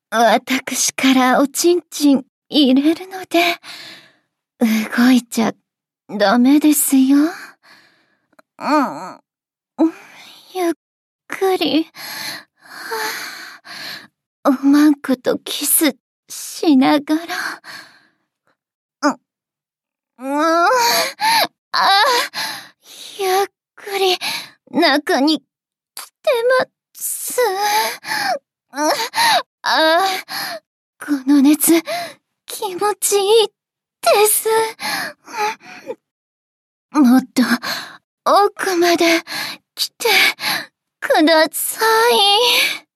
私からおちんちん入れるので、動いちゃダメですよ。ゆっくり、おまんことキスしながら、ゆっくり中に来てます。この熱、気持ちいいです。もっと奥まで来てください。